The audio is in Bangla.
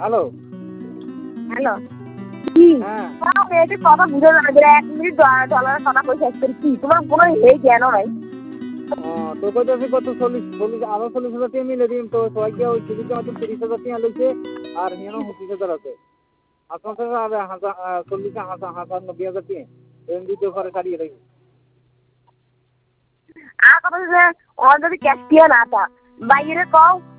হ্যালো। হ্যালো কি হ্যাঁ। মেয়েটির কথা বুঝে যাবে যে 1 মিনিট ডলারের কথা কই শেষ করি কি তোমার কোনো এই জ্ঞানও নাই। তো কইতাছি কত 40 আরো 40,000 টাকা মিলে দিন তো সবাই গিয়ে ওই ছবিতে মতন 30,000 টাকা লইছে আর হিয়ানো 25,000 আছে। আপনার কাছে আর 40,000 90,000 টাকা এমনি তো ঘরে কাটিয়ে রাখি। আর কথা হচ্ছে ওর যদি ক্যাশ দিয়ে না তা বাইরে কও